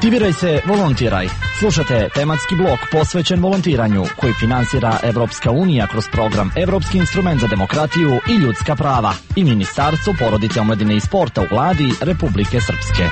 Aktiviraj se, volontiraj. Slušate tematski blok posvećen volontiranju koji finansira Evropska unija kroz program Evropski instrument za demokratiju i ljudska prava i Ministarstvo porodice, omladine i sporta u vladi Republike Srpske.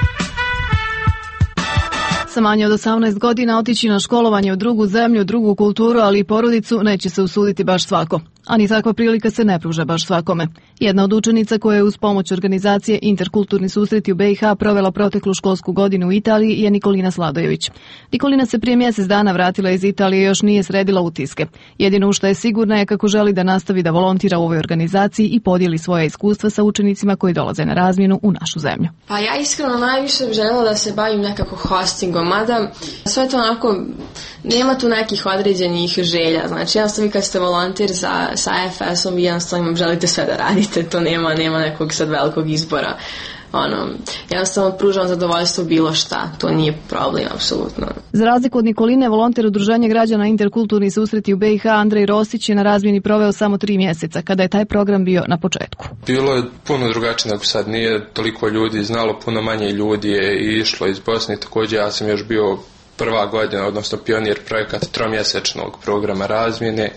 Sa manje od osamnaest godina otići na školovanje u drugu zemlju, drugu kulturu, ali i porodicu neće se usuditi baš svako. A ni takva prilika se ne pruža baš svakome. Jedna od učenica koja je uz pomoć organizacije Interkulturni susreti u B i H provela proteklu školsku godinu u Italiji je Nikolina Sladojević. Nikolina se prije mjesec dana vratila iz Italije i još nije sredila utiske. Jedino u što je sigurna je kako želi da nastavi da volontira u ovoj organizaciji i podijeli svoje iskustva sa učenicima koji dolaze na razmjenu u našu zemlju. Pa ja iskreno najviše bih željela da se bavim nekako hostingom, mada sve to onako nema tu nekih određenih želja. Znači jednostavno vi kad ste volonter za sa A F S-om vi jednostavno želite sve da radite, to nema, nema nekog sad velikog izbora. Ono, jednostavno pružam zadovoljstvo bilo šta, to nije problem, apsolutno. Za razliku od Nikoline, volonter Udruženja građana Interkulturni susreti u B i H Andrej Rosić je na razmjeni proveo samo tri mjeseca, kada je taj program bio na početku. Bilo je puno drugačije nego sad, nije toliko ljudi znalo, puno manje ljudi je išlo iz Bosne, također ja sam još bio prva godina, odnosno pionir projekata tromjesečnog programa razmjene.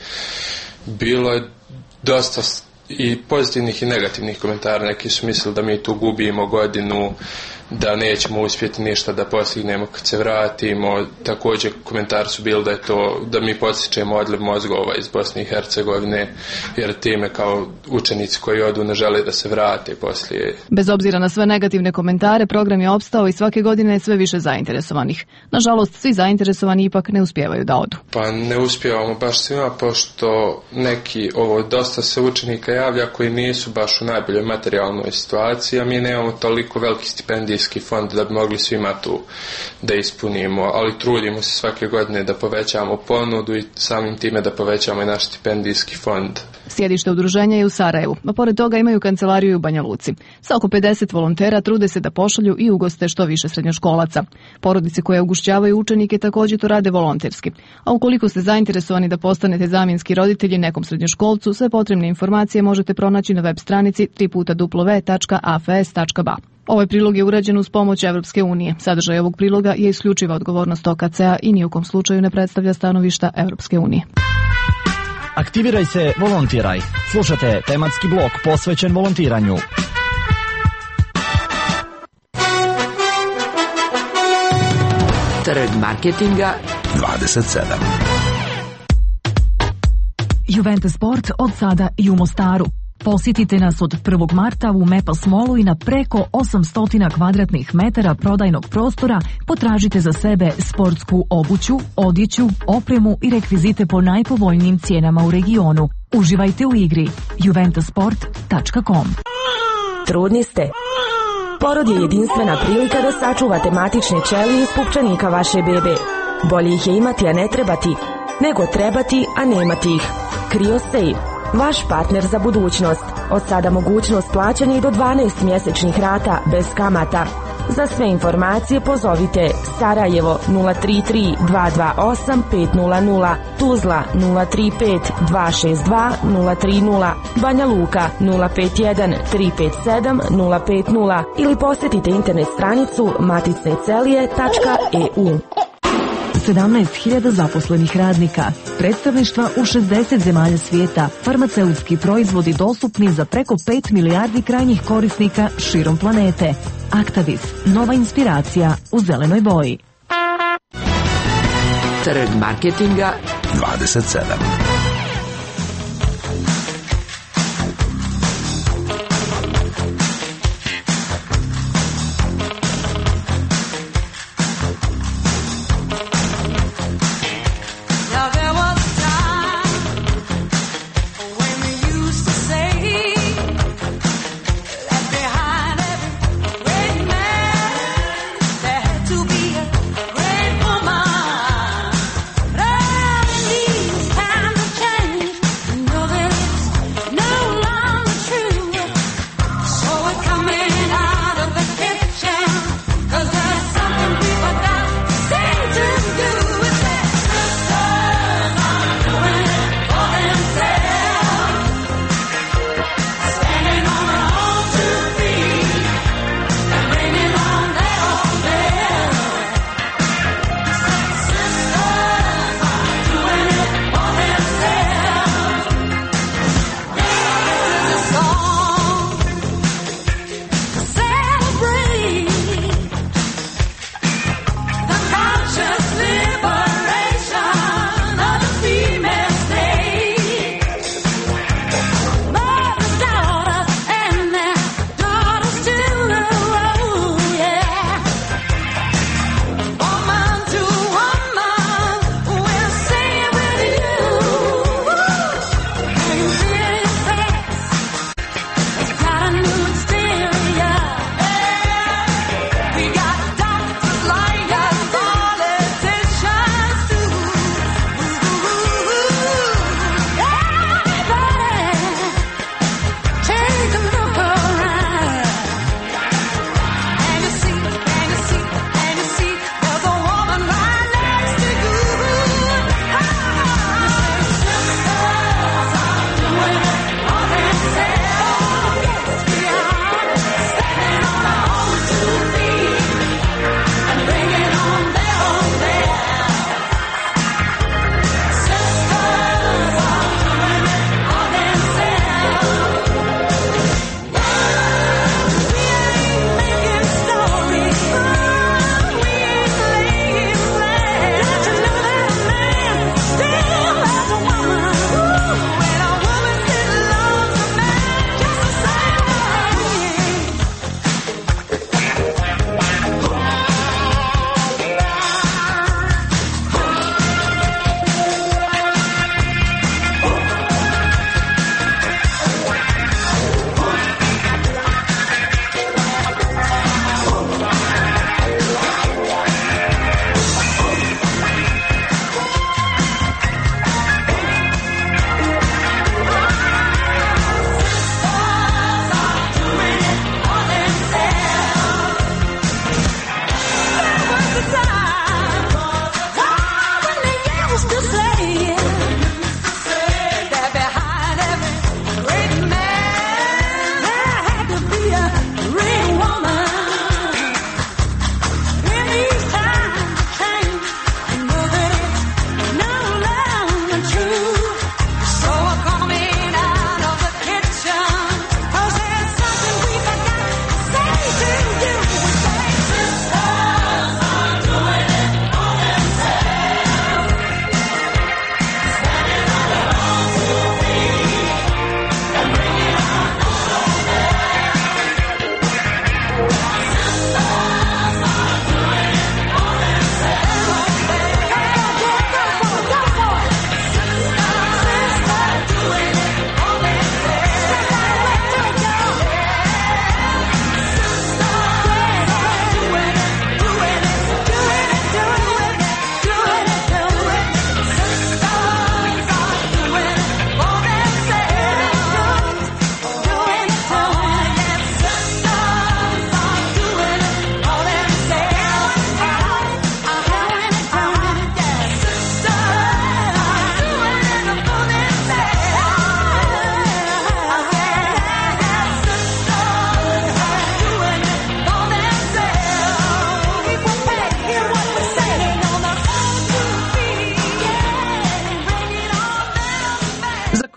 Bilo je dosta i pozitivnih i negativnih komentara. Neki su mislili da mi tu gubimo godinu, da nećemo uspjeti ništa da postignemo kad se vratimo. Također komentari su bili da je to, da mi podsjećamo odliv mozgova iz Bosne i Hercegovine, jer time kao učenici koji odu ne žele da se vrate poslije. Bez obzira na sve negativne komentare, program je opstao i svake godine je sve više zainteresovanih. Nažalost, svi zainteresovani ipak ne uspijevaju da odu. Pa ne uspijevamo baš svima, pošto neki, ovo dosta se učenika javlja koji nisu baš u najboljoj materijalnoj situaciji, a mi nemamo toliko veliki stipendij fond da bi mogli svima tu da ispunimo, ali trudimo se svake godine da povećamo ponudu i samim time da povećamo i naš stipendijski fond. Sjedište udruženja je u Sarajevu, a pored toga imaju kancelariju u Banja Luci. Sa oko pedeset volontera trude se da pošalju i ugoste što više srednjoškolaca. Porodice koje ugošćavaju učenike također to rade volonterski. A ukoliko ste zainteresovani da postanete zamjenski roditelji nekom srednjoškolcu, sve potrebne informacije možete pronaći na web stranici w w w tačka a f s tačka b a. Ovaj prilog je urađen uz pomoć Evropske unije. Sadržaj ovog priloga je isključiva odgovornost O K C-a i ni u kom slučaju ne predstavlja stanovišta Evropske unije. Aktiviraj se, volontiraj. Slušate tematski blok posvećen volontiranju. Trg marketinga dvadeset sedam. Juventus Sport od sada i u Mostaru. Posjetite nas od prvog marta u Maple Mallu i na preko osamsto kvadratnih metara prodajnog prostora potražite za sebe sportsku obuću, odjeću, opremu i rekvizite po najpovoljnijim cijenama u regionu. Uživajte u igri. juventus sport tačka com. Trudni ste? Porod je jedinstvena prilika da sačuvate matične ćelije iz pupčanika vaše bebe. Bolje ih je imati, a ne trebati, nego trebati, a nemati ih. CryoSafe. Vaš partner za budućnost. Od sada mogućnost plaćanja i do dvanaest mjesečnih rata bez kamata. Za sve informacije pozovite Sarajevo nula tri tri dva dva osam pet nula nula, Tuzla nula tri pet dva šest dva nula tri nula, Banja Luka nula pet jedan tri pet sedam nula pet nula ili posjetite internet stranicu maticnecelije tačka e u. sedamnaest hiljada zaposlenih radnika, predstavništva u šezdeset zemalja svijeta, farmaceutski proizvodi dostupni za preko pet milijardi krajnjih korisnika širom planete. Actavis, nova inspiracija u zelenoj boji. Trg marketinga dvadeset sedam. Time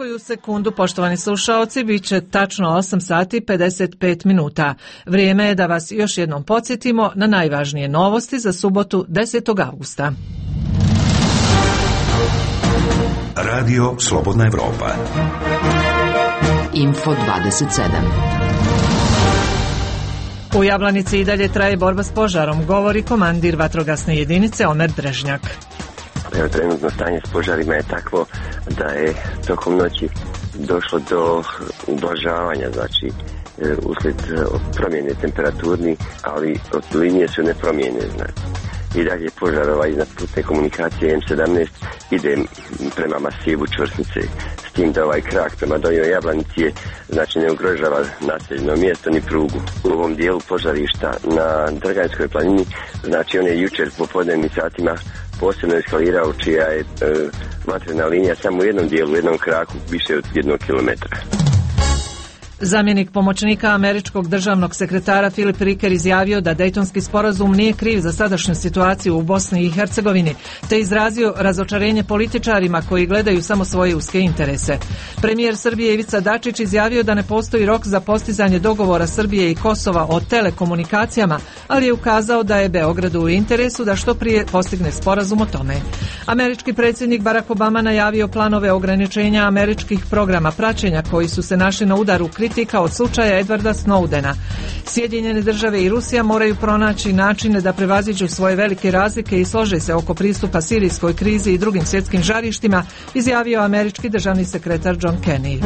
koju sekundu, poštovani slušaoci, bit će tačno osam sati pedeset pet minuta. Vrijeme je da vas još jednom podsjetimo na najvažnije novosti za subotu desetog avgusta. Radio Slobodna Evropa. Info dvadeset sedam. U Jablanici i dalje traje borba s požarom, govori komandir vatrogasne jedinice Omer Drežnjak. Evo, trenutno stanje s požarima je takvo da je tokom noći došlo do ublažavanja, znači uslijed promjene temperaturni, ali od linije su nepromjene, znači. I dalje požar ovaj iznad putne komunikacije M sedamnaest ide prema masivu Čvrsnice, s tim da ovaj krak prema Donjoj Jablanici je, znači, ne ugrožava naseljeno mjesto ni prugu. U ovom dijelu požarišta na Drganjskoj planini, znači on je jučer popodnevnim satima posebno eskalirao, čija je e, vatrena linija samo u jednom dijelu, u jednom kraku više od jednog kilometra. Zamjenik pomoćnika američkog državnog sekretara Filip Riker izjavio da Dejtonski sporazum nije kriv za sadašnju situaciju u Bosni i Hercegovini, te izrazio razočarenje političarima koji gledaju samo svoje uske interese. Premijer Srbije Ivica Dačić izjavio da ne postoji rok za postizanje dogovora Srbije i Kosova o telekomunikacijama, ali je ukazao da je Beogradu u interesu da što prije postigne sporazum o tome. Američki predsjednik Barack Obama najavio planove ograničenja američkih programa praćenja koji su se našli na udaru kritika od slučaja Edwarda Snowdena. Sjedinjene države i Rusija moraju pronaći načine da prevaziđu svoje velike razlike i slože se oko pristupa sirijskoj krizi i drugim svjetskim žarištima, izjavio američki državni sekretar John Kenny.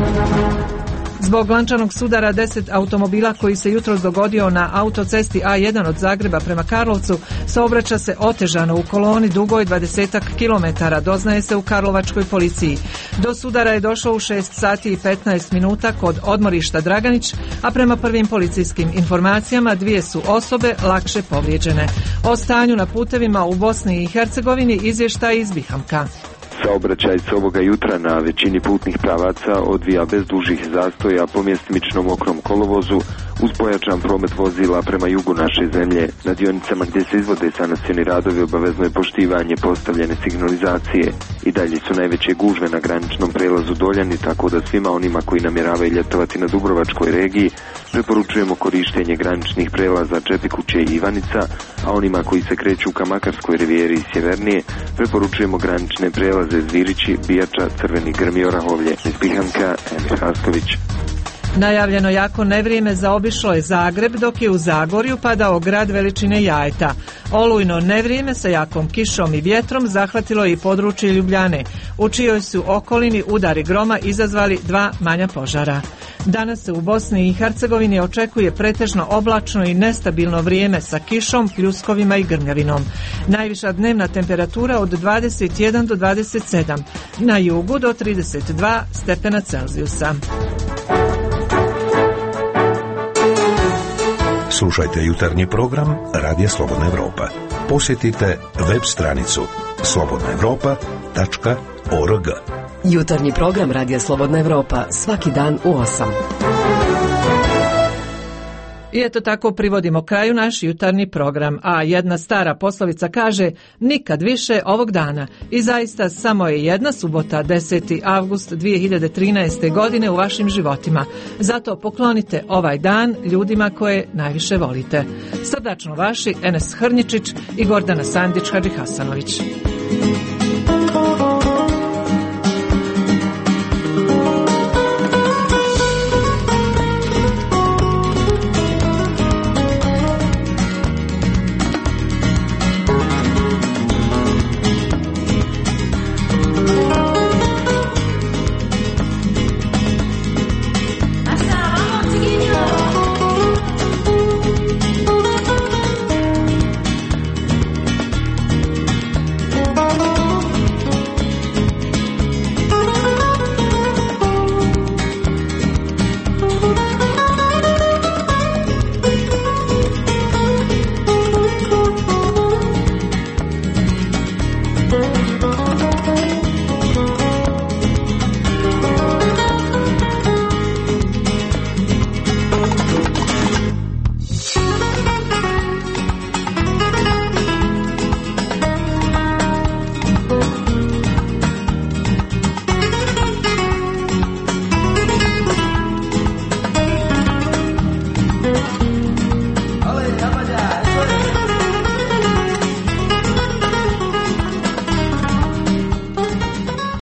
Zbog lančanog sudara deset automobila koji se jutros dogodio na autocesti A jedan od Zagreba prema Karlovcu, saobraća se otežano u koloni dugoj dvadesetak kilometara, doznaje se u karlovačkoj policiji. Do sudara je došao u šest sati i petnaest minuta kod odmorišta Draganić, a prema prvim policijskim informacijama dvije su osobe lakše povrijeđene. O stanju na putevima u Bosni i Hercegovini izvještaj iz Bihamka. Saobraćaj se ovoga jutra na većini putnih pravaca odvija bez dužih zastoja po mjestimičnom okrom kolovozu uz pojačan promet vozila prema jugu naše zemlje. Na dionicama gdje se izvode sanacioni radovi obavezno je poštivanje postavljene signalizacije. I dalje su najveće gužve na graničnom prelazu Doljani, tako da svima onima koji namjeravaju ljetovati na Dubrovačkoj regiji preporučujemo korištenje graničnih prelaza Čepikuće i Ivanica, a onima koji se kreću ka Makarskoj rivijeri i sjevernije preporučujemo granične prelaze Zvirići, Bijača, Crveni Grm i Orahovlje. Iz Bihamka, Emir Hastović. Najavljeno jako nevrijeme zaobišlo je Zagreb, dok je u Zagorju padao grad veličine jajeta. Olujno nevrijeme sa jakom kišom i vjetrom zahvatilo je i područje Ljubljane, u čijoj su okolini udari groma izazvali dva manja požara. Danas se u Bosni i Hercegovini očekuje pretežno oblačno i nestabilno vrijeme sa kišom, pljuskovima i grmljavinom. Najviša dnevna temperatura od dvadeset jedan do dvadeset sedam, na jugu do trideset dva stepena Celzijusa. Slušajte jutarnji program Radija Slobodna Evropa. Posjetite web stranicu slobodna evropa tačka org. Jutarnji program Radija Slobodna Evropa svaki dan u osam. I eto tako privodimo kraju naš jutarnji program, a jedna stara poslovica kaže nikad više ovog dana. I zaista samo je jedna subota, deseti avgust dvije hiljade trinaeste. godine u vašim životima. Zato poklonite ovaj dan ljudima koje najviše volite. Srdačno vaši Enes Hrnjičić i Gordana Sandić Hadžihasanović.